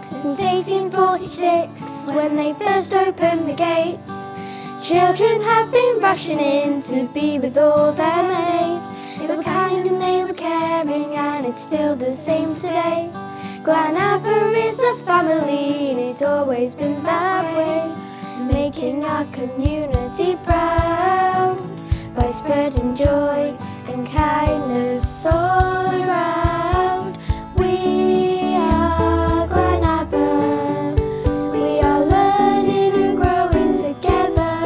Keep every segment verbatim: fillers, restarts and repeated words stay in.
Since eighteen forty-six, when they first opened the gates, children have been rushing in to be with all their mates. They were kind and they were caring, and it's still the same today. Glen Aber is a family, and it's always been that way, making our community proud by spreading joy and kindness all around. We are Glen Aber, we are learning and growing together.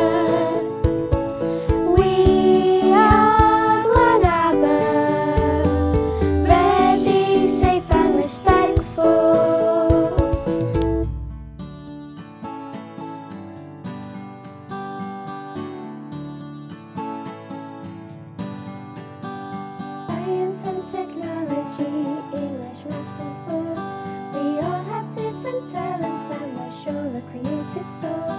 We are Glen Aber, ready, safe and respectful. Science and technology, English, maths and sports, we all have different talents and we're sure a creative soul.